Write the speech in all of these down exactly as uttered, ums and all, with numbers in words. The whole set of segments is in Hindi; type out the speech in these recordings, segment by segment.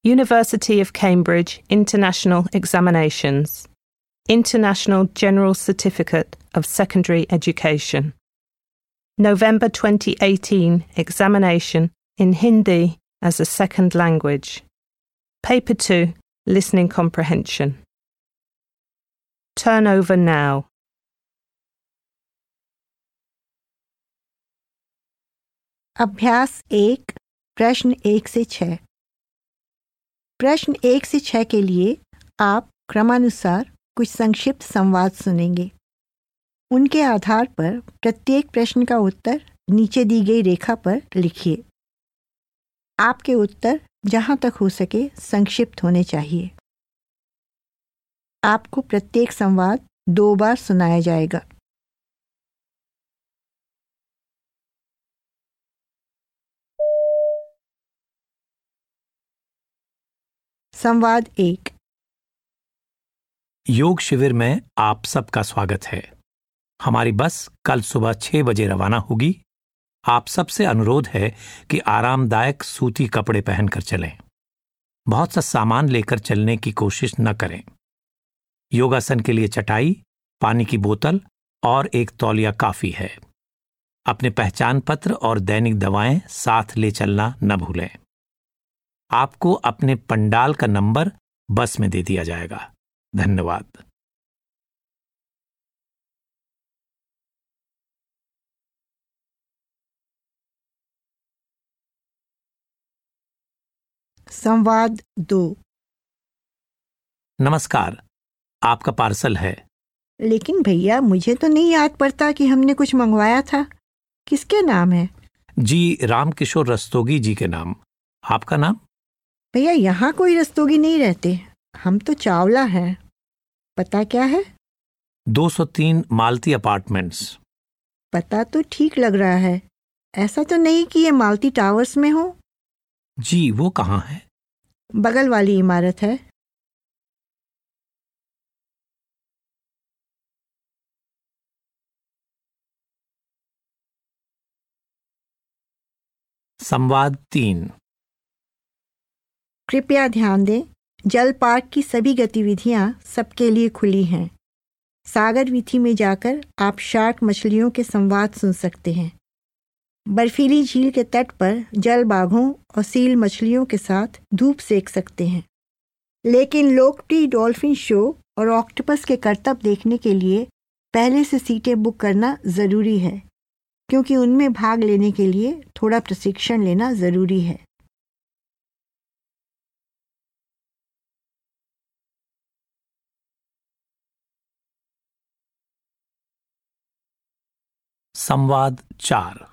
University of Cambridge International Examinations. International General Certificate of Secondary Education. November twenty eighteen examination in Hindi as a second language. Paper two, Listening Comprehension. Turn over now. अभ्यास एक, प्रश्न एक से छः। प्रश्न एक से छः के लिए आप क्रमानुसार कुछ संक्षिप्त संवाद सुनेंगे। उनके आधार पर प्रत्येक प्रश्न का उत्तर नीचे दी गई रेखा पर लिखिए। आपके उत्तर जहाँ तक हो सके संक्षिप्त होने चाहिए। आपको प्रत्येक संवाद दो बार सुनाया जाएगा। संवाद एक। योग शिविर में आप सबका स्वागत है। हमारी बस कल सुबह छह बजे रवाना होगी। आप सबसे अनुरोध है कि आरामदायक सूती कपड़े पहनकर चलें। बहुत सा सामान लेकर चलने की कोशिश न करें। योगासन के लिए चटाई, पानी की बोतल और एक तौलिया काफी है। अपने पहचान पत्र और दैनिक दवाएं साथ ले चलना न भूलें। आपको अपने पंडाल का नंबर बस में दे दिया जाएगा। धन्यवाद। संवाद दो। नमस्कार, आपका पार्सल है। लेकिन भैया, मुझे तो नहीं याद पड़ता कि हमने कुछ मंगवाया था। किसके नाम है? जी, रामकिशोर रस्तोगी जी के नाम। आपका नाम? भैया, यहाँ कोई रस्तोगी नहीं रहते। हम तो चावला हैं। पता क्या है? दो सौ तीन मालती अपार्टमेंट्स। पता तो ठीक लग रहा है। ऐसा तो नहीं कि ये मालती टावर्स में हो? जी, वो कहाँ है? बगल वाली इमारत है। संवाद तीन। कृपया ध्यान दें, जल पार्क की सभी गतिविधियां सबके लिए खुली हैं। सागर वीथी में जाकर आप शार्क मछलियों के संवाद सुन सकते हैं। बर्फीली झील के तट पर जल बाघों और सील मछलियों के साथ धूप सेक सकते हैं। लेकिन लोकप्रिय डॉल्फिन शो और ऑक्टोपस के करतब देखने के लिए पहले से सीटें बुक करना ज़रूरी है, क्योंकि उनमें भाग लेने के लिए थोड़ा प्रशिक्षण लेना ज़रूरी है। संवाद चार।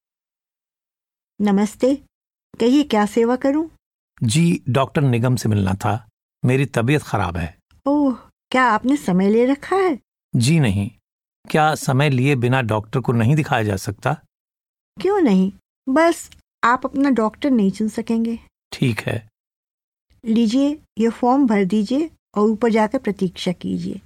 नमस्ते, कहिए क्या सेवा करूं? जी, डॉक्टर निगम से मिलना था। मेरी तबीयत खराब है। ओह, क्या आपने समय ले रखा है? जी नहीं। क्या समय लिए बिना डॉक्टर को नहीं दिखाया जा सकता? क्यों नहीं, बस आप अपना डॉक्टर नहीं चुन सकेंगे। ठीक है। लीजिए, ये फॉर्म भर दीजिए और ऊपर जाकर प्रतीक्षा कीजिए।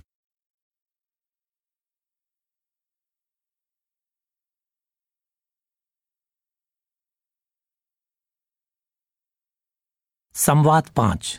संवाद पांच।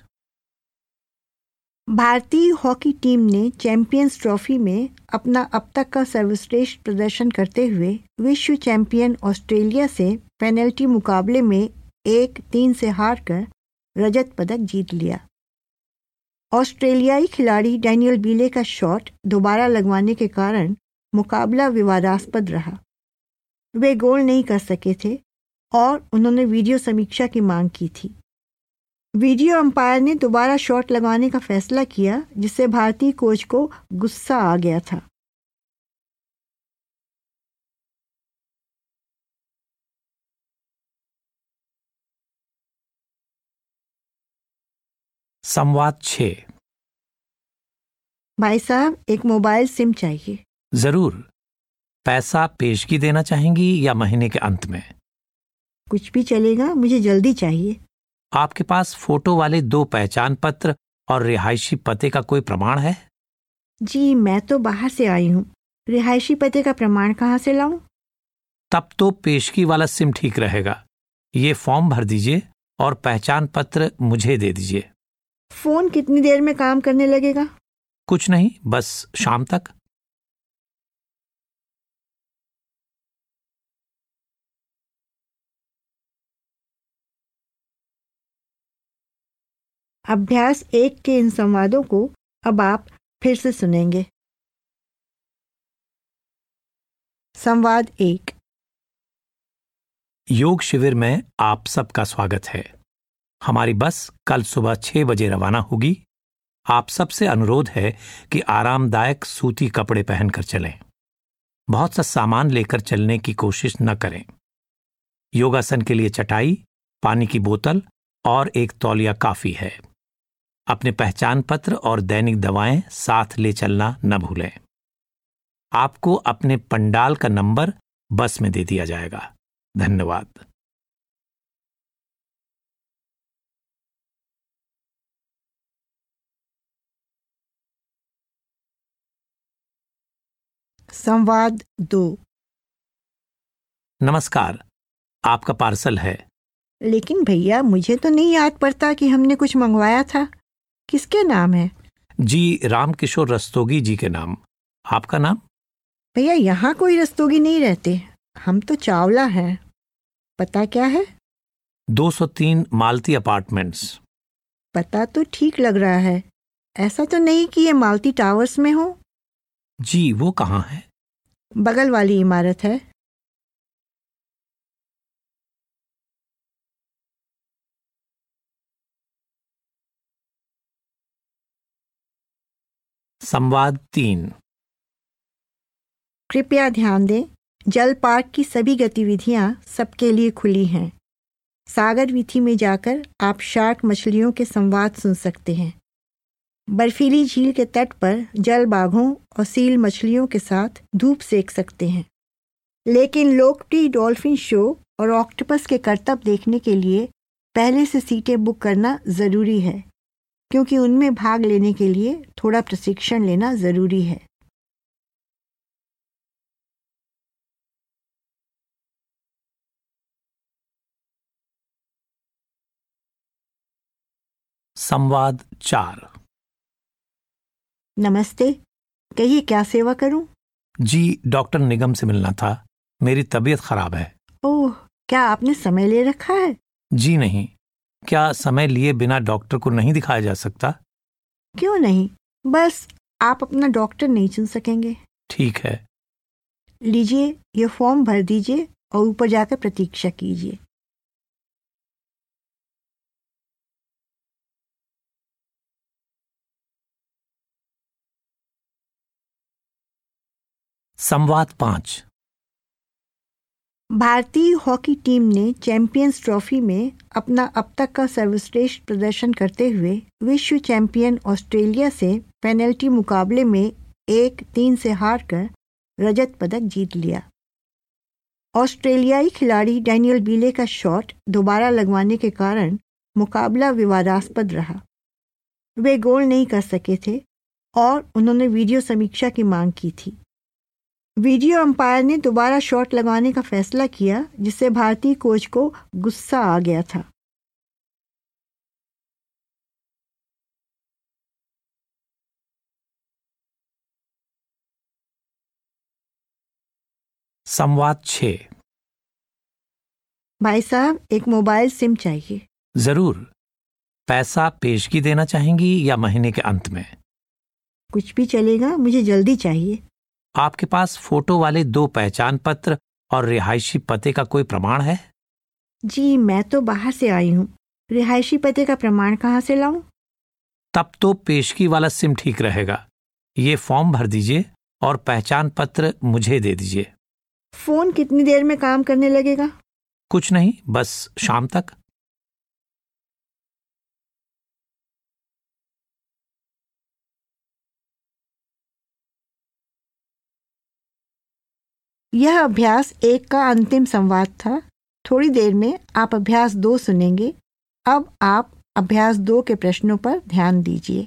भारतीय हॉकी टीम ने चैंपियंस ट्रॉफी में अपना अब तक का सर्वश्रेष्ठ प्रदर्शन करते हुए विश्व चैंपियन ऑस्ट्रेलिया से पेनल्टी मुकाबले में एक तीन से हारकर रजत पदक जीत लिया। ऑस्ट्रेलियाई खिलाड़ी डैनियल बीले का शॉट दोबारा लगवाने के कारण मुकाबला विवादास्पद रहा। वे गोल नहीं कर सके थे और उन्होंने वीडियो समीक्षा की मांग की थी। वीडियो अंपायर ने दोबारा शॉट लगाने का फैसला किया, जिससे भारतीय कोच को गुस्सा आ गया था। संवाद छह। भाई साहब, एक मोबाइल सिम चाहिए। जरूर। पैसा पेशगी देना चाहेंगी या महीने के अंत में? कुछ भी चलेगा, मुझे जल्दी चाहिए। आपके पास फोटो वाले दो पहचान पत्र और रिहायशी पते का कोई प्रमाण है? जी, मैं तो बाहर से आई हूँ। रिहायशी पते का प्रमाण कहाँ से लाऊं? तब तो पेशगी वाला सिम ठीक रहेगा। ये फॉर्म भर दीजिए और पहचान पत्र मुझे दे दीजिए। फोन कितनी देर में काम करने लगेगा? कुछ नहीं, बस शाम तक। अभ्यास एक के इन संवादों को अब आप फिर से सुनेंगे। संवाद एक। योग शिविर में आप सबका स्वागत है। हमारी बस कल सुबह छह बजे रवाना होगी। आप सबसे अनुरोध है कि आरामदायक सूती कपड़े पहनकर चलें। बहुत सा सामान लेकर चलने की कोशिश न करें। योगासन के लिए चटाई, पानी की बोतल और एक तौलिया काफी है। अपने पहचान पत्र और दैनिक दवाएं साथ ले चलना न भूलें। आपको अपने पंडाल का नंबर बस में दे दिया जाएगा। धन्यवाद। संवाद दो। नमस्कार, आपका पार्सल है। लेकिन भैया, मुझे तो नहीं याद पड़ता कि हमने कुछ मंगवाया था। किसके नाम है? जी, रामकिशोर रस्तोगी जी के नाम। आपका नाम? भैया, यहाँ कोई रस्तोगी नहीं रहते। हम तो चावला हैं। पता क्या है? दो सौ तीन मालती अपार्टमेंट्स। पता तो ठीक लग रहा है। ऐसा तो नहीं कि ये मालती टावर्स में हो? जी, वो कहाँ है? बगल वाली इमारत है। संवाद तीन। कृपया ध्यान दें, जल पार्क की सभी गतिविधियां सबके लिए खुली हैं। सागर वीथी में जाकर आप शार्क मछलियों के संवाद सुन सकते हैं। बर्फीली झील के तट पर जल बाघों और सील मछलियों के साथ धूप सेक सकते हैं। लेकिन लोकप्रिय डॉल्फिन शो और ऑक्टोपस के करतब देखने के लिए पहले से सीटें बुक करना ज़रूरी है, क्योंकि उनमें भाग लेने के लिए थोड़ा प्रशिक्षण लेना ज़रूरी है। संवाद चार। नमस्ते, कहिए क्या सेवा करूं? जी, डॉक्टर निगम से मिलना था। मेरी तबीयत खराब है। ओह, क्या आपने समय ले रखा है? जी नहीं। क्या समय लिए बिना डॉक्टर को नहीं दिखाया जा सकता? क्यों नहीं, बस आप अपना डॉक्टर नहीं चुन सकेंगे। ठीक है। लीजिए, ये फॉर्म भर दीजिए और ऊपर जाकर प्रतीक्षा कीजिए। संवाद पांच। भारतीय हॉकी टीम ने चैंपियंस ट्रॉफी में अपना अब तक का सर्वश्रेष्ठ प्रदर्शन करते हुए विश्व चैंपियन ऑस्ट्रेलिया से पेनल्टी मुकाबले में एक तीन से हारकर रजत पदक जीत लिया। ऑस्ट्रेलियाई खिलाड़ी डैनियल बीले का शॉट दोबारा लगवाने के कारण मुकाबला विवादास्पद रहा। वे गोल नहीं कर सके थे और उन्होंने वीडियो समीक्षा की मांग की थी। वीडियो अंपायर ने दोबारा शॉट लगाने का फैसला किया, जिससे भारतीय कोच को गुस्सा आ गया था। संवाद छह। भाई साहब, एक मोबाइल सिम चाहिए। जरूर। पैसा पेशगी देना चाहेंगी या महीने के अंत में? कुछ भी चलेगा, मुझे जल्दी चाहिए। आपके पास फोटो वाले दो पहचान पत्र और रिहायशी पते का कोई प्रमाण है? जी, मैं तो बाहर से आई हूँ। रिहायशी पते का प्रमाण कहाँ से लाऊं? तब तो पेशगी वाला सिम ठीक रहेगा। ये फॉर्म भर दीजिए और पहचान पत्र मुझे दे दीजिए। फोन कितनी देर में काम करने लगेगा? कुछ नहीं, बस शाम तक। यह अभ्यास एक का अंतिम संवाद था। थोड़ी देर में आप अभ्यास दो सुनेंगे। अब आप अभ्यास दो के प्रश्नों पर ध्यान दीजिए।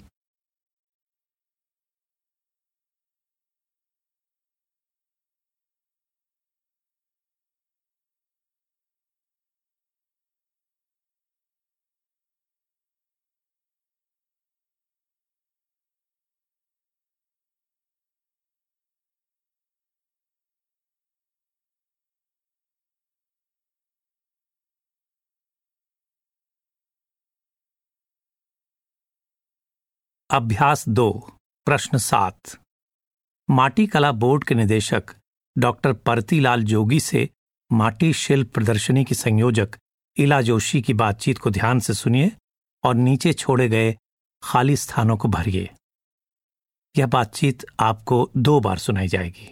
अभ्यास दो, प्रश्न सात। माटी कला बोर्ड के निदेशक डॉक्टर परतीलाल जोगी से माटी शिल्प प्रदर्शनी की संयोजक इला जोशी की बातचीत को ध्यान से सुनिए और नीचे छोड़े गए खाली स्थानों को भरिए। यह बातचीत आपको दो बार सुनाई जाएगी।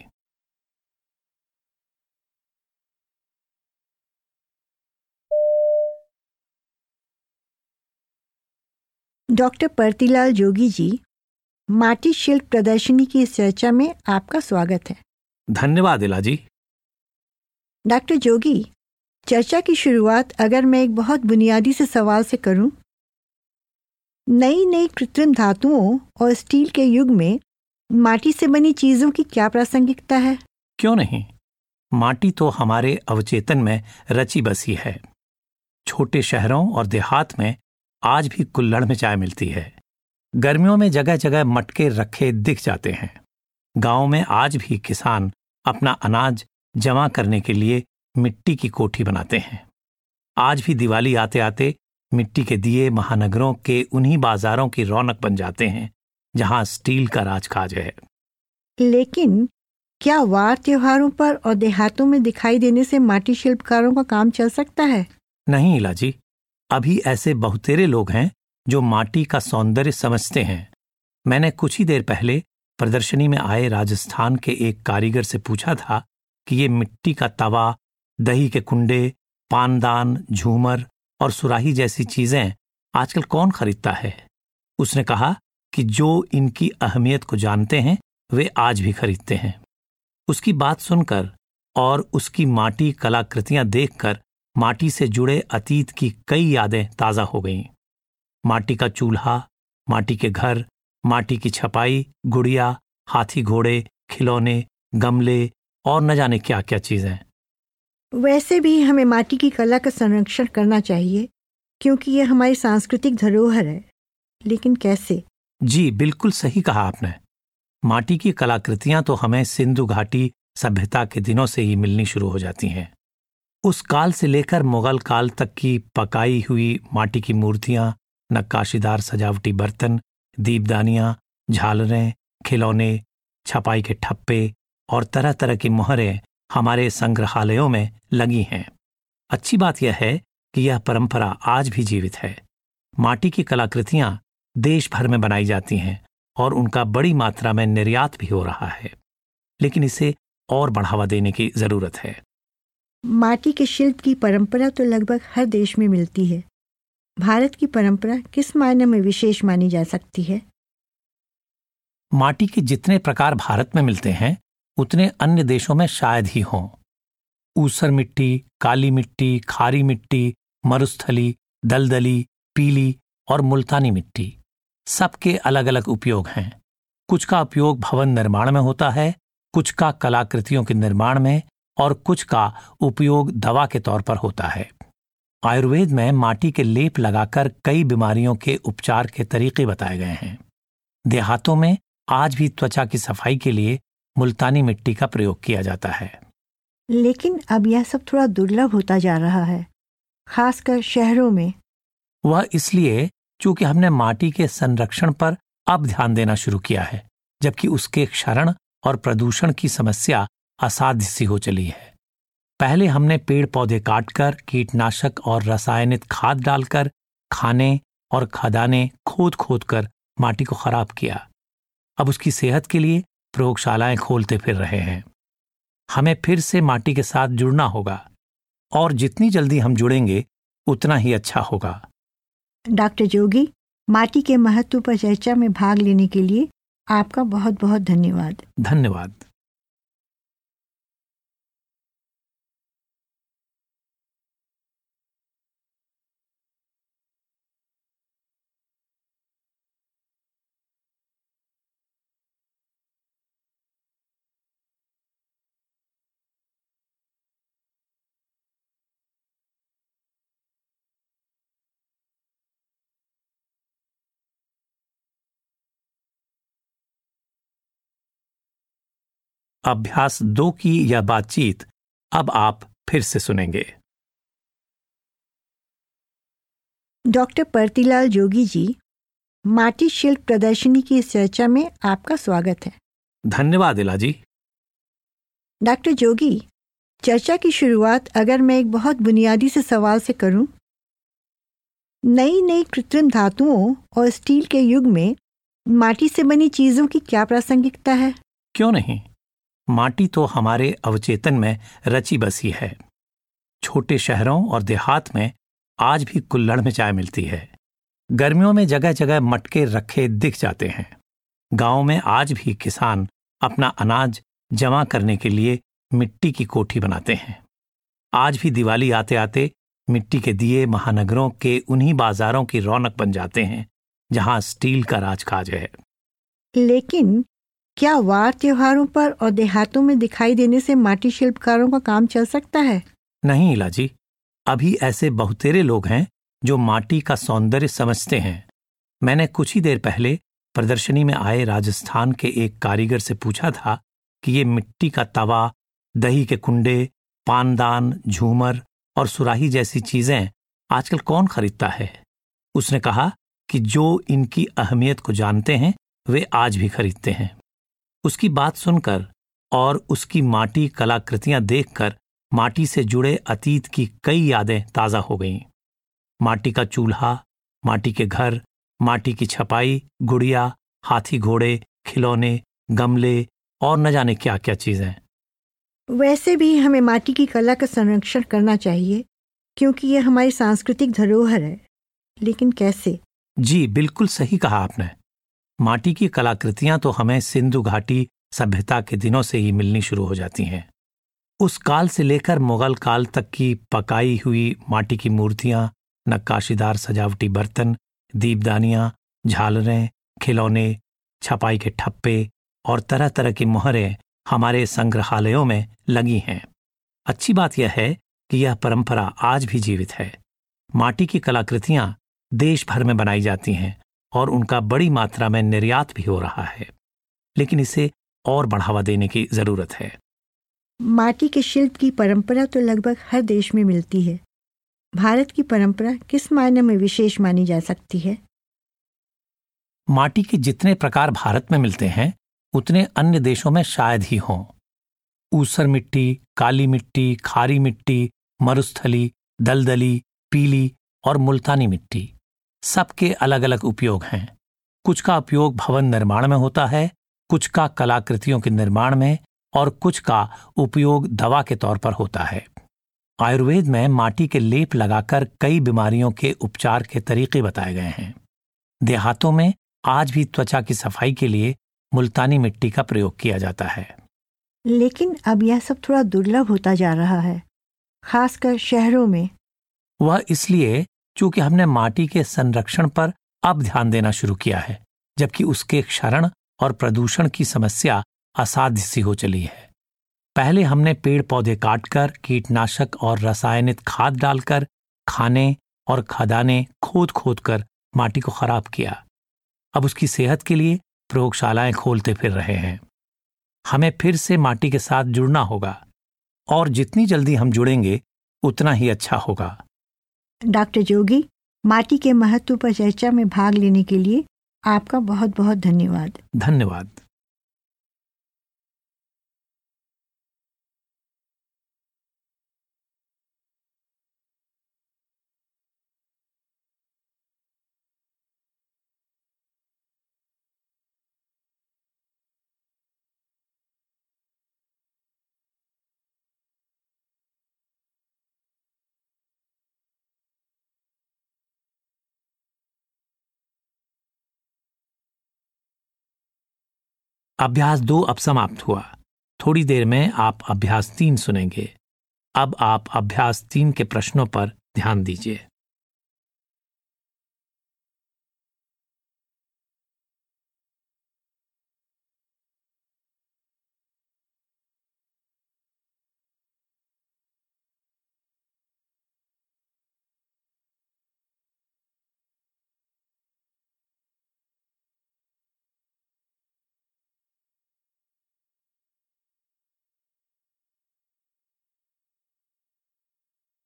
डॉक्टर परतीलाल जोगी जी, माटी शिल्प प्रदर्शनी की इस चर्चा में आपका स्वागत है। धन्यवाद इला जी। डॉक्टर जोगी, चर्चा की शुरुआत अगर मैं एक बहुत बुनियादी से सवाल से करूं, नई नई कृत्रिम धातुओं और स्टील के युग में माटी से बनी चीजों की क्या प्रासंगिकता है? क्यों नहीं, माटी तो हमारे अवचेतन में रची बसी है। छोटे शहरों और देहात में आज भी कुल्हड़ में चाय मिलती है। गर्मियों में जगह जगह मटके रखे दिख जाते हैं। गांव में आज भी किसान अपना अनाज जमा करने के लिए मिट्टी की कोठी बनाते हैं। आज भी दिवाली आते आते मिट्टी के दिए महानगरों के उन्हीं बाजारों की रौनक बन जाते हैं जहां स्टील का राजकाज है। लेकिन क्या वार त्योहारों पर और देहातों में दिखाई देने से माटी शिल्पकारों का काम चल सकता है? नहीं इला जी, अभी ऐसे बहुतेरे लोग हैं जो माटी का सौंदर्य समझते हैं। मैंने कुछ ही देर पहले प्रदर्शनी में आए राजस्थान के एक कारीगर से पूछा था कि ये मिट्टी का तवा, दही के कुंडे, पानदान, झूमर और सुराही जैसी चीजें आजकल कौन खरीदता है। उसने कहा कि जो इनकी अहमियत को जानते हैं वे आज भी खरीदते हैं। उसकी बात सुनकर और उसकी माटी कलाकृतियां देखकर माटी से जुड़े अतीत की कई यादें ताजा हो गईं। माटी का चूल्हा, माटी के घर, माटी की छपाई, गुड़िया, हाथी घोड़े, खिलौने, गमले और न जाने क्या क्या चीजें। वैसे भी हमें माटी की कला का संरक्षण करना चाहिए क्योंकि ये हमारी सांस्कृतिक धरोहर है। लेकिन कैसे? जी बिल्कुल सही कहा आपने। माटी की कलाकृतियां तो हमें सिंधु घाटी सभ्यता के दिनों से ही मिलनी शुरू हो जाती हैं। उस काल से लेकर मुगल काल तक की पकाई हुई माटी की मूर्तियां, नक्काशीदार सजावटी बर्तन, दीपदानियां, झालरें, खिलौने, छपाई के ठप्पे और तरह तरह की मोहरें हमारे संग्रहालयों में लगी हैं। अच्छी बात यह है कि यह परंपरा आज भी जीवित है। माटी की कलाकृतियां देश भर में बनाई जाती हैं और उनका बड़ी मात्रा में निर्यात भी हो रहा है, लेकिन इसे और बढ़ावा देने की जरूरत है। माटी के शिल्प की परंपरा तो लगभग हर देश में मिलती है। भारत की परंपरा किस मायने में विशेष मानी जा सकती है? माटी के जितने प्रकार भारत में मिलते हैं उतने अन्य देशों में शायद ही हों। ऊसर मिट्टी, काली मिट्टी, खारी मिट्टी, मरुस्थली, दलदली, पीली और मुल्तानी मिट्टी, सबके अलग अलग उपयोग हैं। कुछ का उपयोग भवन निर्माण में होता है, कुछ का कलाकृतियों के निर्माण में और कुछ का उपयोग दवा के तौर पर होता है। आयुर्वेद में माटी के लेप लगाकर कई बीमारियों के उपचार के तरीके बताए गए हैं। देहातों में आज भी त्वचा की सफाई के लिए मुल्तानी मिट्टी का प्रयोग किया जाता है। लेकिन अब यह सब थोड़ा दुर्लभ होता जा रहा है, खासकर शहरों में। वह इसलिए क्योंकि हमने माटी के संरक्षण पर अब ध्यान देना शुरू किया है, जबकि उसके क्षरण और प्रदूषण की समस्या असाध्य सी हो चली है। पहले हमने पेड़ पौधे काटकर, कीटनाशक और रासायनिक खाद डालकर, खाने और खदानें खोद खोद कर माटी को खराब किया। अब उसकी सेहत के लिए प्रयोगशालाएं खोलते फिर रहे हैं। हमें फिर से माटी के साथ जुड़ना होगा और जितनी जल्दी हम जुड़ेंगे उतना ही अच्छा होगा। डॉक्टर जोगी, माटी के महत्व पर चर्चा में भाग लेने के लिए आपका बहुत बहुत धन्यवाद। धन्यवाद। अभ्यास दो की यह बातचीत अब आप फिर से सुनेंगे। डॉक्टर परतीलाल जोगी जी, माटी शिल्प प्रदर्शनी की इस चर्चा में आपका स्वागत है। धन्यवाद इला जी। डॉक्टर जोगी, चर्चा की शुरुआत अगर मैं एक बहुत बुनियादी से सवाल से करूं, नई नई कृत्रिम धातुओं और स्टील के युग में माटी से बनी चीजों की क्या प्रासंगिकता है? क्यों नहीं, माटी तो हमारे अवचेतन में रची बसी है। छोटे शहरों और देहात में आज भी कुल्हड़ में चाय मिलती है। गर्मियों में जगह जगह मटके रखे दिख जाते हैं। गांव में आज भी किसान अपना अनाज जमा करने के लिए मिट्टी की कोठी बनाते हैं। आज भी दिवाली आते आते मिट्टी के दिए महानगरों के उन्हीं बाजारों की रौनक बन जाते हैं जहां स्टील का राजकाज है। लेकिन क्या वार त्योहारों पर और देहातों में दिखाई देने से माटी शिल्पकारों का काम चल सकता है? नहीं इला जी, अभी ऐसे बहुतेरे लोग हैं जो माटी का सौंदर्य समझते हैं। मैंने कुछ ही देर पहले प्रदर्शनी में आए राजस्थान के एक कारीगर से पूछा था कि ये मिट्टी का तवा, दही के कुंडे, पानदान, झूमर और सुराही जैसी चीजें आजकल कौन खरीदता है। उसने कहा कि जो इनकी अहमियत को जानते हैं वे आज भी खरीदते हैं। उसकी बात सुनकर और उसकी माटी कलाकृतियां देखकर माटी से जुड़े अतीत की कई यादें ताजा हो गईं। माटी का चूल्हा, माटी के घर, माटी की छपाई, गुड़िया, हाथी घोड़े, खिलौने, गमले और न जाने क्या क्या चीजें। वैसे भी हमें माटी की कला का संरक्षण करना चाहिए क्योंकि यह हमारी सांस्कृतिक धरोहर है। लेकिन कैसे? जी बिल्कुल सही कहा आपने। माटी की कलाकृतियां तो हमें सिंधु घाटी सभ्यता के दिनों से ही मिलनी शुरू हो जाती हैं। उस काल से लेकर मुगल काल तक की पकाई हुई माटी की मूर्तियां, नक्काशीदार सजावटी बर्तन, दीपदानियां, झालरें, खिलौने, छपाई के ठप्पे और तरह तरह की मोहरें हमारे संग्रहालयों में लगी हैं। अच्छी बात यह है कि यह परंपरा आज भी जीवित है। माटी की कलाकृतियां देश भर में बनाई जाती हैं और उनका बड़ी मात्रा में निर्यात भी हो रहा है, लेकिन इसे और बढ़ावा देने की जरूरत है। माटी के शिल्प की परंपरा तो लगभग हर देश में मिलती है। भारत की परंपरा किस मायने में विशेष मानी जा सकती है? माटी के जितने प्रकार भारत में मिलते हैं उतने अन्य देशों में शायद ही हों। ऊसर मिट्टी, काली मिट्टी, खारी मिट्टी, मरुस्थली, दलदली, पीली और मुल्तानी मिट्टी, सबके अलग अलग उपयोग हैं। कुछ का उपयोग भवन निर्माण में होता है, कुछ का कलाकृतियों के निर्माण में और कुछ का उपयोग दवा के तौर पर होता है। आयुर्वेद में माटी के लेप लगाकर कई बीमारियों के उपचार के तरीके बताए गए हैं। देहातों में आज भी त्वचा की सफाई के लिए मुल्तानी मिट्टी का प्रयोग किया जाता है। लेकिन अब यह सब थोड़ा दुर्लभ होता जा रहा है, खासकर शहरों में। वह इसलिए चूंकि हमने माटी के संरक्षण पर अब ध्यान देना शुरू किया है, जबकि उसके क्षरण और प्रदूषण की समस्या असाध्य सी हो चली है। पहले हमने पेड़ पौधे काटकर, कीटनाशक और रासायनिक खाद डालकर, खाने और खदानें खोद खोद कर माटी को खराब किया। अब उसकी सेहत के लिए प्रयोगशालाएं खोलते फिर रहे हैं। हमें फिर से माटी के साथ जुड़ना होगा और जितनी जल्दी हम जुड़ेंगे उतना ही अच्छा होगा। डॉक्टर जोगी, माटी के महत्व पर चर्चा में भाग लेने के लिए आपका बहुत बहुत धन्यवाद। धन्यवाद। अभ्यास दो अब समाप्त हुआ। थोड़ी देर में आप अभ्यास तीन सुनेंगे। अब आप अभ्यास तीन के प्रश्नों पर ध्यान दीजिए।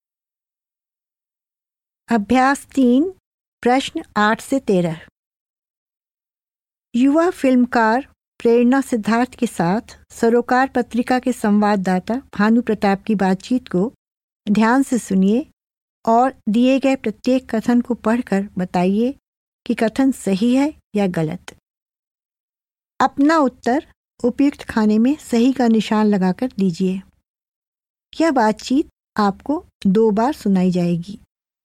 अभ्यास तीन, प्रश्न आठ से तेरह। युवा फिल्मकार प्रेरणा सिद्धार्थ के साथ सरोकार पत्रिका के संवाददाता भानु प्रताप की बातचीत को ध्यान से सुनिए और दिए गए प्रत्येक कथन को पढ़कर बताइए कि कथन सही है या गलत। अपना उत्तर उपयुक्त खाने में सही का निशान लगाकर दीजिए। यह बातचीत आपको दो बार सुनाई जाएगी।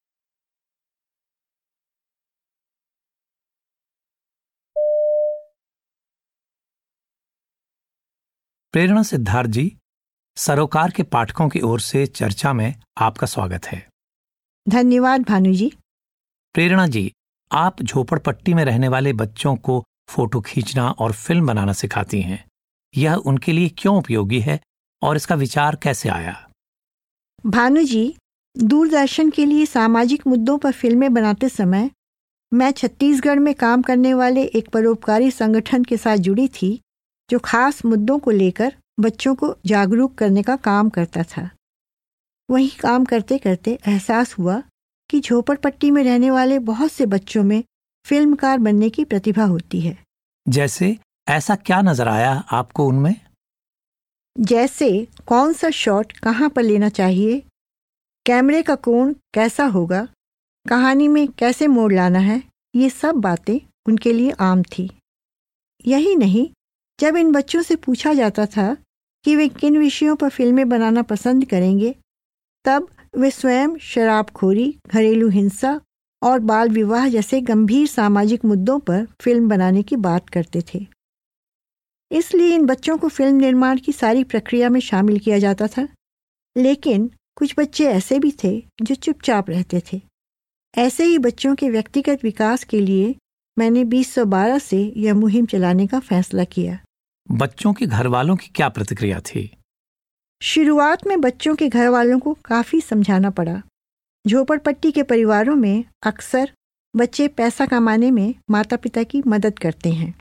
प्रेरणा सिद्धार्थ जी, सरोकार के पाठकों की ओर से चर्चा में आपका स्वागत है। धन्यवाद भानु जी। प्रेरणा जी, आप झोपड़पट्टी में रहने वाले बच्चों को फोटो खींचना और फिल्म बनाना सिखाती हैं। यह उनके लिए क्यों उपयोगी है और इसका विचार कैसे आया? भानु जी, दूरदर्शन के लिए सामाजिक मुद्दों पर फिल्में बनाते समय मैं छत्तीसगढ़ में काम करने वाले एक परोपकारी संगठन के साथ जुड़ी थी जो खास मुद्दों को लेकर बच्चों को जागरूक करने का काम करता था। वहीं काम करते करते एहसास हुआ कि झोपड़पट्टी में रहने वाले बहुत से बच्चों में फिल्मकार बनने की प्रतिभा होती है। जैसे ऐसा क्या नजर आया आपको उनमें? जैसे कौन सा शॉट कहाँ पर लेना चाहिए, कैमरे का कोण कैसा होगा, कहानी में कैसे मोड़ लाना है, ये सब बातें उनके लिए आम थी। यही नहीं, जब इन बच्चों से पूछा जाता था कि वे किन विषयों पर फिल्में बनाना पसंद करेंगे, तब वे स्वयं शराबखोरी, घरेलू हिंसा और बाल विवाह जैसे गंभीर सामाजिक मुद्दों पर फिल्म बनाने की बात करते थे। इसलिए इन बच्चों को फिल्म निर्माण की सारी प्रक्रिया में शामिल किया जाता था। लेकिन कुछ बच्चे ऐसे भी थे जो चुपचाप रहते थे। ऐसे ही बच्चों के व्यक्तिगत विकास के लिए मैंने बीस सौ बारह से यह मुहिम चलाने का फैसला किया। बच्चों के घर वालों की क्या प्रतिक्रिया थी? शुरुआत में बच्चों के घर वालों को काफ़ी समझाना पड़ा। झोपड़पट्टी के परिवारों में अक्सर बच्चे पैसा कमाने में माता पिता की मदद करते हैं।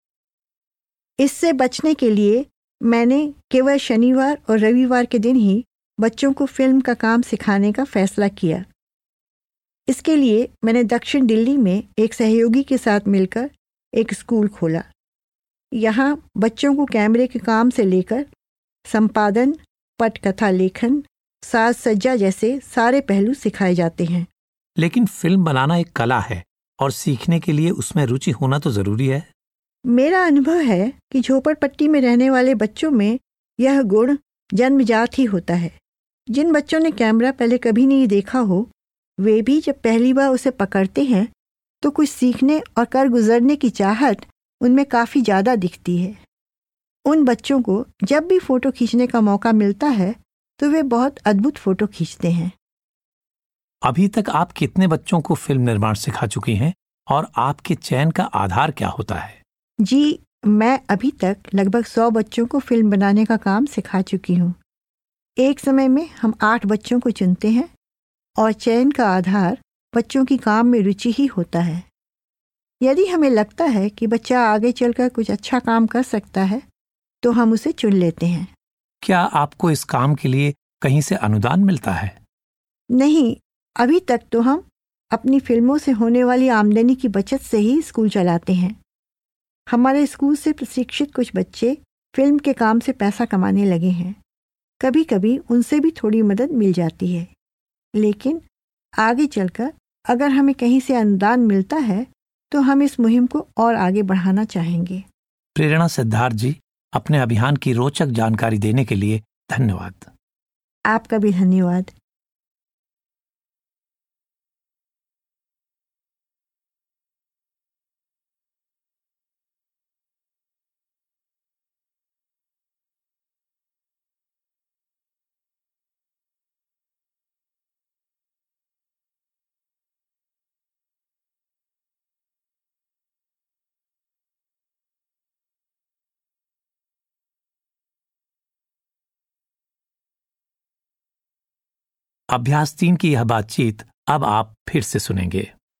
इससे बचने के लिए मैंने केवल शनिवार और रविवार के दिन ही बच्चों को फिल्म का काम सिखाने का फैसला किया। इसके लिए मैंने दक्षिण दिल्ली में एक सहयोगी के साथ मिलकर एक स्कूल खोला। यहाँ बच्चों को कैमरे के काम से लेकर संपादन, पटकथा लेखन, साज सज्जा जैसे सारे पहलू सिखाए जाते हैं। लेकिन फिल्म बनाना एक कला है और सीखने के लिए उसमें रुचि होना तो जरूरी है। मेरा अनुभव है कि झोपड़पट्टी में रहने वाले बच्चों में यह गुण जन्मजात ही होता है। जिन बच्चों ने कैमरा पहले कभी नहीं देखा हो, वे भी जब पहली बार उसे पकड़ते हैं तो कुछ सीखने और कर गुजरने की चाहत उनमें काफ़ी ज़्यादा दिखती है। उन बच्चों को जब भी फ़ोटो खींचने का मौका मिलता है तो वे बहुत अद्भुत फ़ोटो खींचते हैं। अभी तक आप कितने बच्चों को फिल्म निर्माण सिखा चुकी हैं और आपके चयन का आधार क्या होता है? जी, मैं अभी तक लगभग सौ बच्चों को फिल्म बनाने का काम सिखा चुकी हूँ। एक समय में हम आठ बच्चों को चुनते हैं और चयन का आधार बच्चों की काम में रुचि ही होता है। यदि हमें लगता है कि बच्चा आगे चलकर कुछ अच्छा काम कर सकता है तो हम उसे चुन लेते हैं। क्या आपको इस काम के लिए कहीं से अनुदान मिलता है? नहीं, अभी तक तो हम अपनी फिल्मों से होने वाली आमदनी की बचत से ही स्कूल चलाते हैं। हमारे स्कूल से प्रशिक्षित कुछ बच्चे फिल्म के काम से पैसा कमाने लगे हैं। कभी कभी उनसे भी थोड़ी मदद मिल जाती है, लेकिन आगे चलकर अगर हमें कहीं से अनुदान मिलता है तो हम इस मुहिम को और आगे बढ़ाना चाहेंगे। प्रेरणा सिद्धार्थ जी, अपने अभियान की रोचक जानकारी देने के लिए धन्यवाद। आपका भी धन्यवाद। अभ्यास तीन की यह बातचीत अब आप फिर से सुनेंगे।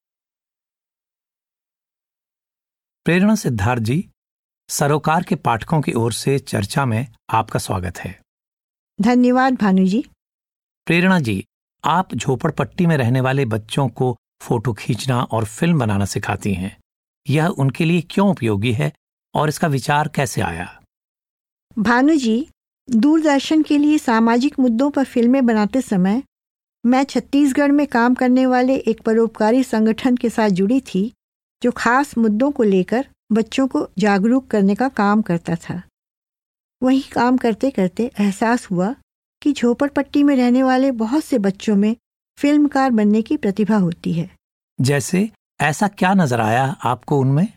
प्रेरणा सिद्धार्थ जी, सरोकार के पाठकों की ओर से चर्चा में आपका स्वागत है। धन्यवाद भानु जी। प्रेरणा जी, आप झोपड़पट्टी में रहने वाले बच्चों को फोटो खींचना और फिल्म बनाना सिखाती हैं। यह उनके लिए क्यों उपयोगी है और इसका विचार कैसे आया? भानु जी, दूरदर्शन के लिए सामाजिक मुद्दों पर फिल्में बनाते समय मैं छत्तीसगढ़ में काम करने वाले एक परोपकारी संगठन के साथ जुड़ी थी, जो खास मुद्दों को लेकर बच्चों को जागरूक करने का काम करता था। वहीं काम करते करते एहसास हुआ कि झोपड़पट्टी में रहने वाले बहुत से बच्चों में फिल्मकार बनने की प्रतिभा होती है। जैसे ऐसा क्या नजर आया आपको उनमें?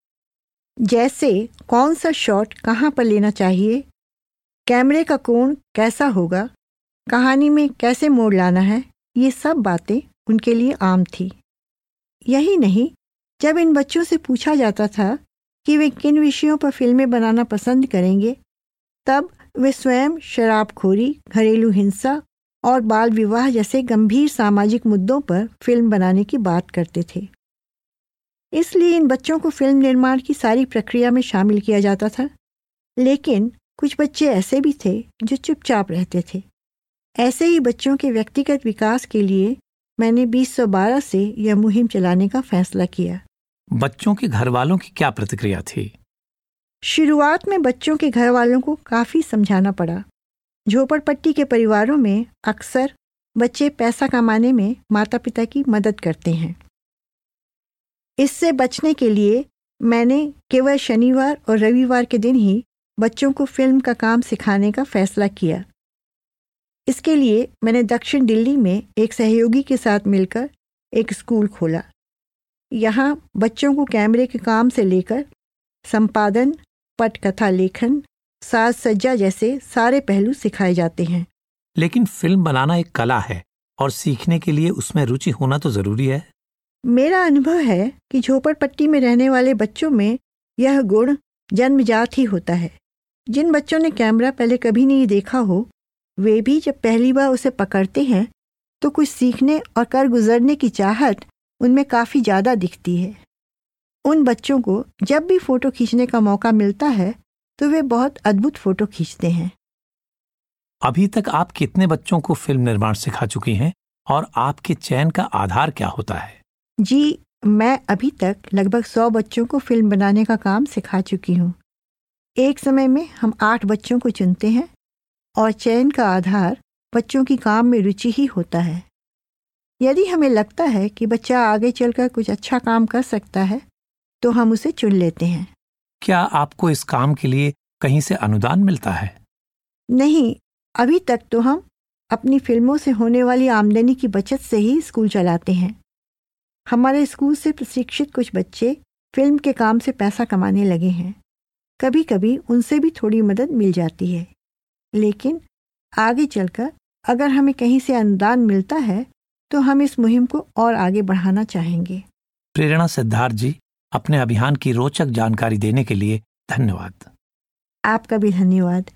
जैसे कौन सा शॉट कहाँ पर लेना चाहिए, कैमरे का कोण कैसा होगा, कहानी में कैसे मोड़ लाना है, ये सब बातें उनके लिए आम थी। यही नहीं, जब इन बच्चों से पूछा जाता था कि वे किन विषयों पर फिल्में बनाना पसंद करेंगे, तब वे स्वयं शराबखोरी, घरेलू हिंसा और बाल विवाह जैसे गंभीर सामाजिक मुद्दों पर फिल्म बनाने की बात करते थे। इसलिए इन बच्चों को फिल्म निर्माण की सारी प्रक्रिया में शामिल किया जाता था। लेकिन कुछ बच्चे ऐसे भी थे जो चुपचाप रहते थे। ऐसे ही बच्चों के व्यक्तिगत विकास के लिए मैंने बीस सौ बारह से यह मुहिम चलाने का फैसला किया। बच्चों के घर वालों की क्या प्रतिक्रिया थी? शुरुआत में बच्चों के घर वालों को काफ़ी समझाना पड़ा। झोपड़पट्टी के परिवारों में अक्सर बच्चे पैसा कमाने में माता पिता की मदद करते हैं। इससे बचने के लिए मैंने केवल शनिवार और रविवार के दिन ही बच्चों को फिल्म का काम सिखाने का फैसला किया। इसके लिए मैंने दक्षिण दिल्ली में एक सहयोगी के साथ मिलकर एक स्कूल खोला। यहाँ बच्चों को कैमरे के काम से लेकर संपादन, पटकथा लेखन, साज सज्जा जैसे सारे पहलू सिखाए जाते हैं। लेकिन फिल्म बनाना एक कला है और सीखने के लिए उसमें रुचि होना तो जरूरी है। मेरा अनुभव है कि झोपड़पट्टी में रहने वाले बच्चों में यह गुण जन्मजात ही होता है। जिन बच्चों ने कैमरा पहले कभी नहीं देखा हो, वे भी जब पहली बार उसे पकड़ते हैं तो कुछ सीखने और कर गुजरने की चाहत उनमें काफ़ी ज़्यादा दिखती है। उन बच्चों को जब भी फ़ोटो खींचने का मौका मिलता है तो वे बहुत अद्भुत फ़ोटो खींचते हैं। अभी तक आप कितने बच्चों को फिल्म निर्माण सिखा चुकी हैं और आपके चयन का आधार क्या होता है? जी, मैं अभी तक लगभग सौ बच्चों को फिल्म बनाने का काम सिखा चुकी हूँ। एक समय में हम आठ बच्चों को चुनते हैं और चयन का आधार बच्चों की काम में रुचि ही होता है। यदि हमें लगता है कि बच्चा आगे चलकर कुछ अच्छा काम कर सकता है तो हम उसे चुन लेते हैं। क्या आपको इस काम के लिए कहीं से अनुदान मिलता है? नहीं, अभी तक तो हम अपनी फिल्मों से होने वाली आमदनी की बचत से ही स्कूल चलाते हैं। हमारे स्कूल से प्रशिक्षित कुछ बच्चे फिल्म के काम से पैसा कमाने लगे हैं। कभी कभी उनसे भी थोड़ी मदद मिल जाती है, लेकिन आगे चलकर अगर हमें कहीं से अनुदान मिलता है तो हम इस मुहिम को और आगे बढ़ाना चाहेंगे। प्रेरणा सिद्धार्थ जी, अपने अभियान की रोचक जानकारी देने के लिए धन्यवाद। आपका भी धन्यवाद।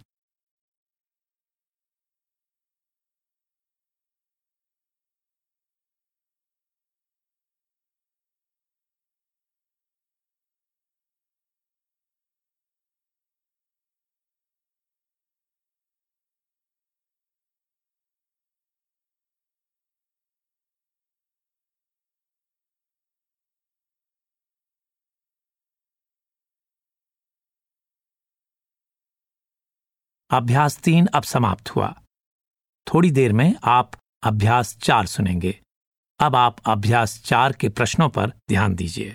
अभ्यास तीन अब समाप्त हुआ। थोड़ी देर में आप अभ्यास चार सुनेंगे। अब आप अभ्यास चार के प्रश्नों पर ध्यान दीजिए।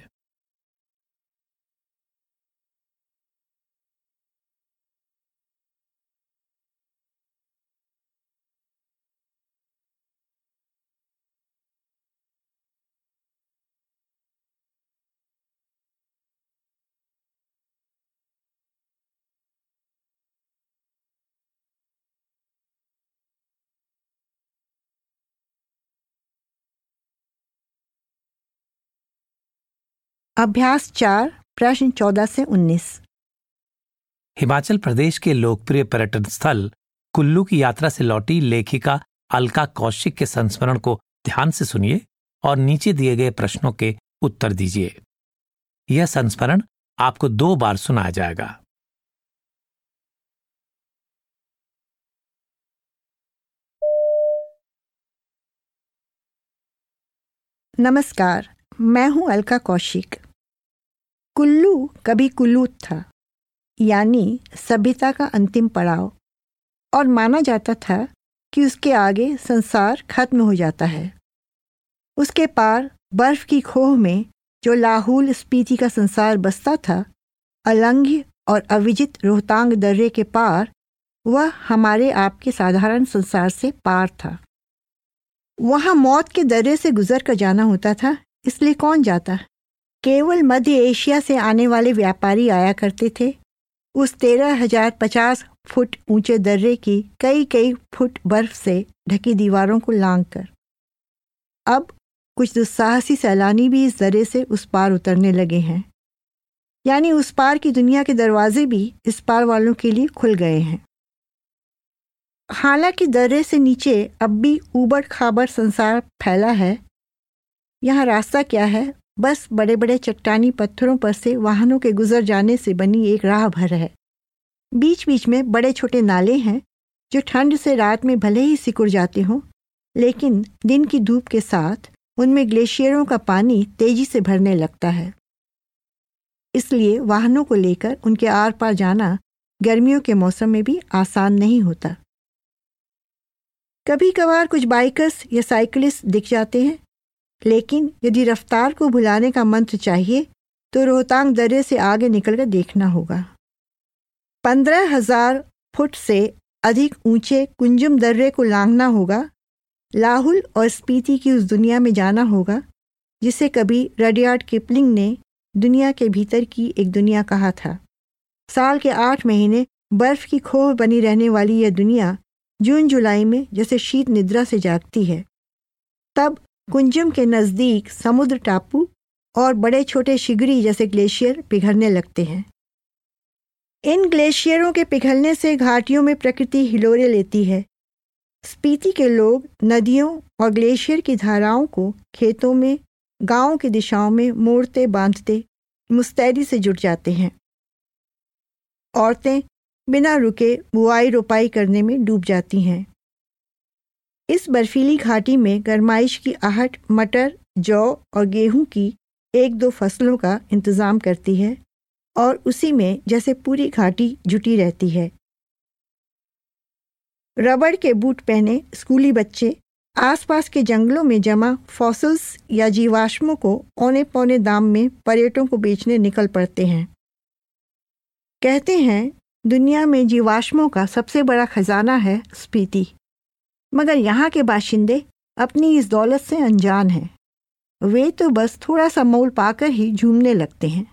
अभ्यास चार, प्रश्न चौदह से उन्नीस। हिमाचल प्रदेश के लोकप्रिय पर्यटन स्थल कुल्लू की यात्रा से लौटी लेखिका अलका कौशिक के संस्मरण को ध्यान से सुनिए और नीचे दिए गए प्रश्नों के उत्तर दीजिए। यह संस्मरण आपको दो बार सुनाया जाएगा। नमस्कार, मैं हूं अलका कौशिक। कुल्लू कभी कुल्लू था, यानी सभ्यता का अंतिम पड़ाव, और माना जाता था कि उसके आगे संसार खत्म हो जाता है। उसके पार बर्फ की खोह में जो लाहौल स्पीति का संसार बसता था, अलंघ्य और अविजित रोहतांग दर्रे के पार, वह हमारे आपके साधारण संसार से पार था। वहाँ मौत के दर्रे से गुजर कर जाना होता था, इसलिए कौन जाता? केवल मध्य एशिया से आने वाले व्यापारी आया करते थे, उस तेरह हजार पचास फुट ऊंचे दर्रे की कई कई फुट बर्फ से ढकी दीवारों को लांघ कर। अब कुछ दुस्साहसी सैलानी भी इस दर्रे से उस पार उतरने लगे हैं, यानी उस पार की दुनिया के दरवाजे भी इस पार वालों के लिए खुल गए हैं। हालांकि दर्रे से नीचे अब भी ऊबड़ खाबड़ संसार फैला है। यहाँ रास्ता क्या है? बस बड़े बड़े चट्टानी पत्थरों पर से वाहनों के गुजर जाने से बनी एक राह भर है। बीच बीच में बड़े छोटे नाले हैं जो ठंड से रात में भले ही सिकुड़ जाते हों, लेकिन दिन की धूप के साथ उनमें ग्लेशियरों का पानी तेजी से भरने लगता है। इसलिए वाहनों को लेकर उनके आर पार जाना गर्मियों के मौसम में भी आसान नहीं होता। कभी कभार कुछ बाइकर्स या साइकिलिस्ट दिख जाते हैं, लेकिन यदि रफ्तार को भुलाने का मंत्र चाहिए तो रोहतांग दर्रे से आगे निकलकर देखना होगा। पंद्रह हजार फुट से अधिक ऊंचे कुंजुम दर्रे को लांघना होगा। लाहुल और स्पीति की उस दुनिया में जाना होगा जिसे कभी रडियार्ड किपलिंग ने दुनिया के भीतर की एक दुनिया कहा था। साल के आठ महीने बर्फ की खोह बनी रहने वाली यह दुनिया जून जुलाई में जैसे शीत निद्रा से जागती है। तब कुंजुम के नज़दीक समुद्र टापू और बड़े छोटे शिगरी जैसे ग्लेशियर पिघलने लगते हैं। इन ग्लेशियरों के पिघलने से घाटियों में प्रकृति हिलोरे लेती है। स्पीति के लोग नदियों और ग्लेशियर की धाराओं को खेतों में, गांवों की दिशाओं में मोड़ते बांधते मुस्तैदी से जुट जाते हैं। औरतें बिना रुके बुआई रोपाई करने में डूब जाती हैं। इस बर्फीली घाटी में गरमाइश की आहट मटर, जौ और गेहूं की एक दो फसलों का इंतजाम करती है और उसी में जैसे पूरी घाटी जुटी रहती है। रबड़ के बूट पहने स्कूली बच्चे आसपास के जंगलों में जमा फॉसिल्स या जीवाश्मों को औने पौने दाम में पर्यटकों को बेचने निकल पड़ते हैं। कहते हैं दुनिया में जीवाश्मों का सबसे बड़ा खजाना है स्पीति, मगर यहाँ के बाशिंदे अपनी इस दौलत से अनजान हैं। वे तो बस थोड़ा सा मोल पाकर ही झूमने लगते हैं।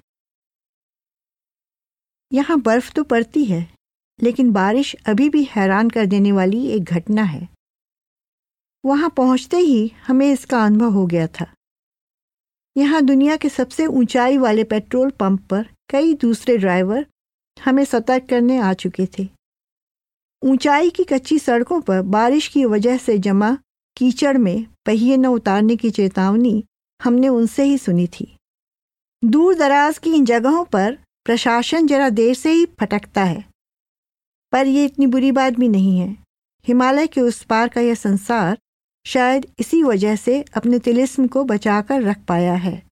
यहाँ बर्फ तो पड़ती है, लेकिन बारिश अभी भी हैरान कर देने वाली एक घटना है। वहाँ पहुँचते ही हमें इसका अनुभव हो गया था। यहाँ दुनिया के सबसे ऊंचाई वाले पेट्रोल पंप पर कई दूसरे ड्राइवर हमें सतर्क करने आ चुके थे। ऊंचाई की कच्ची सड़कों पर बारिश की वजह से जमा कीचड़ में पहिए न उतारने की चेतावनी हमने उनसे ही सुनी थी। दूर दराज की इन जगहों पर प्रशासन जरा देर से ही फटकता है, पर यह इतनी बुरी बात भी नहीं है। हिमालय के उस पार का यह संसार शायद इसी वजह से अपने तिलिस्म को बचाकर रख पाया है।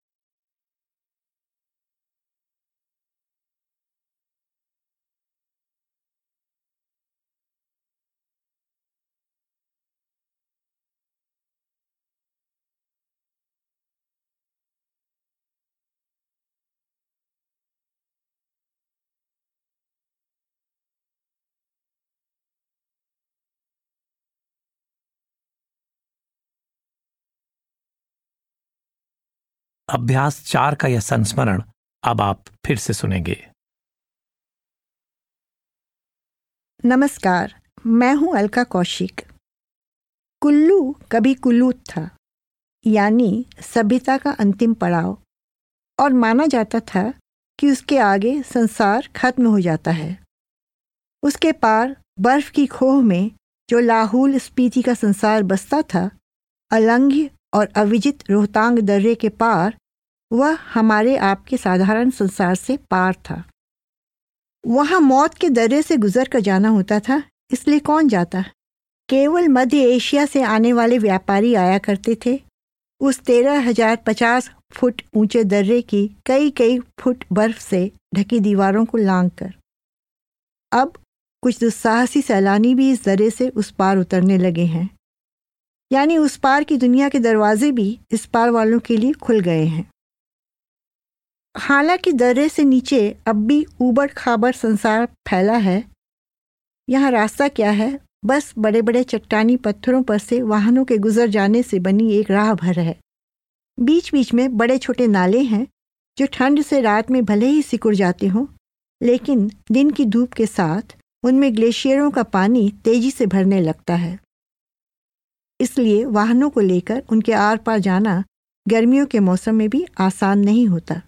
अभ्यास चार का यह संस्मरण अब आप फिर से सुनेंगे। नमस्कार, मैं हूं अलका कौशिक। कुल्लू कभी कुल्लू था, यानी सभ्यता का अंतिम पड़ाव, और माना जाता था कि उसके आगे संसार खत्म हो जाता है। उसके पार बर्फ की खोह में जो लाहौल स्पीति का संसार बसता था, अलंघ्य और अविजित रोहतांग दर्रे के पार, वह हमारे आपके साधारण संसार से पार था। वहाँ मौत के दर्रे से गुजर कर जाना होता था, इसलिए कौन जाता? केवल मध्य एशिया से आने वाले व्यापारी आया करते थे। उस तेरह हजार पचास फुट ऊंचे दर्रे की कई कई फुट बर्फ से ढकी दीवारों को लांघकर। अब कुछ दुस्साहसी सैलानी भी इस दर्रे से उस पार उतरने लगे हैं, यानी उस पार की दुनिया के दरवाजे भी इस पार वालों के लिए खुल गए हैं। हालांकि दर्रे से नीचे अब भी ऊबड़ खाबड़ संसार फैला है। यहाँ रास्ता क्या है, बस बड़े बड़े चट्टानी पत्थरों पर से वाहनों के गुजर जाने से बनी एक राह भर है। बीच बीच में बड़े छोटे नाले हैं जो ठंड से रात में भले ही सिकुड़ जाते हों, लेकिन दिन की धूप के साथ उनमें ग्लेशियरों का पानी तेजी से भरने लगता है। इसलिए वाहनों को लेकर उनके आर पार जाना गर्मियों के मौसम में भी आसान नहीं होता।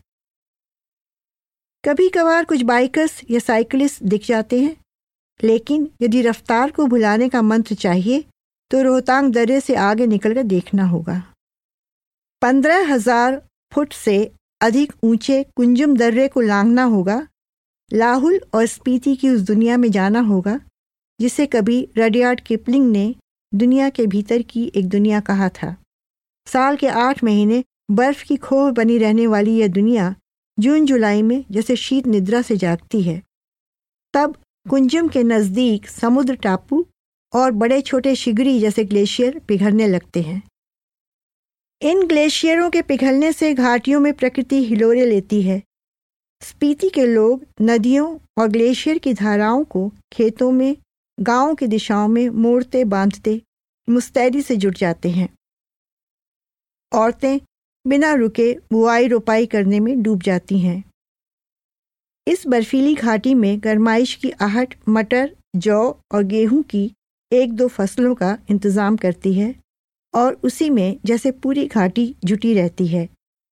कभी कभार कुछ बाइकर्स या साइकिलिस्ट दिख जाते हैं, लेकिन यदि रफ्तार को भुलाने का मंत्र चाहिए तो रोहतांग दर्रे से आगे निकलकर देखना होगा। पंद्रह हजार फुट से अधिक ऊंचे कुंजुम दर्रे को लांघना होगा। लाहुल और स्पीति की उस दुनिया में जाना होगा जिसे कभी रडियार्ड किपलिंग ने दुनिया के भीतर की एक दुनिया कहा था। साल के आठ महीने बर्फ की खोह बनी रहने वाली यह दुनिया जून जुलाई में जैसे शीत निद्रा से जागती है। तब कुंजुम के नज़दीक समुद्र टापू और बड़े छोटे शिगरी जैसे ग्लेशियर पिघलने लगते हैं। इन ग्लेशियरों के पिघलने से घाटियों में प्रकृति हिलोरे लेती है। स्पीति के लोग नदियों और ग्लेशियर की धाराओं को खेतों में, गांवों की दिशाओं में मोड़ते बांधते मुस्तैदी से जुट जाते हैं। औरतें बिना रुके बुआई रोपाई करने में डूब जाती हैं। इस बर्फीली घाटी में गरमाइश की आहट मटर, जौ और गेहूं की एक दो फसलों का इंतजाम करती है और उसी में जैसे पूरी घाटी जुटी रहती है।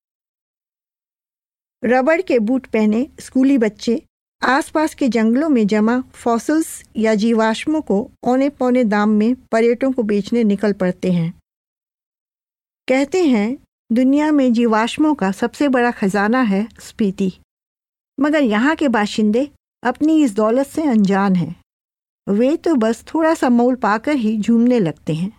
रबड़ के बूट पहने स्कूली बच्चे आसपास के जंगलों में जमा फॉसिल्स या जीवाश्मों को औने पौने दाम में पर्यटकों को बेचने निकल पड़ते हैं। कहते हैं दुनिया में जीवाश्मों का सबसे बड़ा खजाना है स्पीति, मगर यहाँ के बाशिंदे अपनी इस दौलत से अनजान हैं। वे तो बस थोड़ा सा मोल पाकर ही झूमने लगते हैं।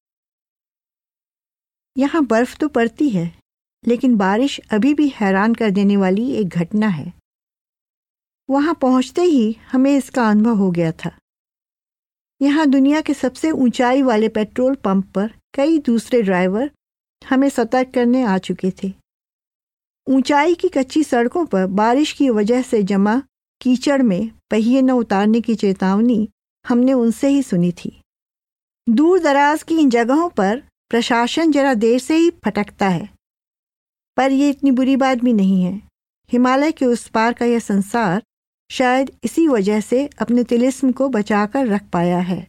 यहाँ बर्फ तो पड़ती है, लेकिन बारिश अभी भी हैरान कर देने वाली एक घटना है। वहाँ पहुँचते ही हमें इसका अनुभव हो गया था। यहाँ दुनिया के सबसे ऊंचाई वाले पेट्रोल पंप पर कई दूसरे ड्राइवर हमें सतर्क करने आ चुके थे। ऊंचाई की कच्ची सड़कों पर बारिश की वजह से जमा कीचड़ में पहिए न उतारने की चेतावनी हमने उनसे ही सुनी थी। दूर दराज की इन जगहों पर प्रशासन जरा देर से ही फटकता है, पर यह इतनी बुरी बात भी नहीं है। हिमालय के उस पार का यह संसार शायद इसी वजह से अपने तिलिस्म को बचाकर रख पाया है।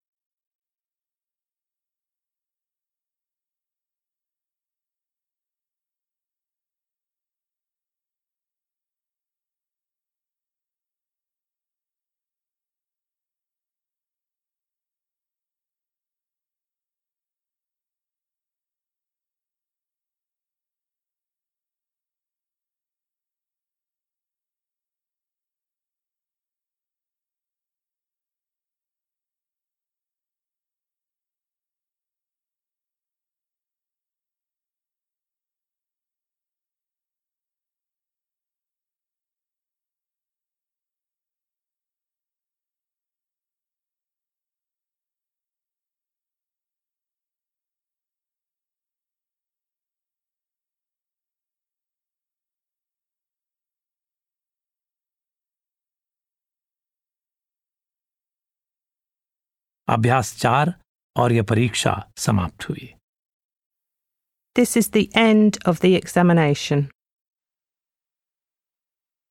अभ्यास चार और यह परीक्षा समाप्त हुई। This is the end of the examination.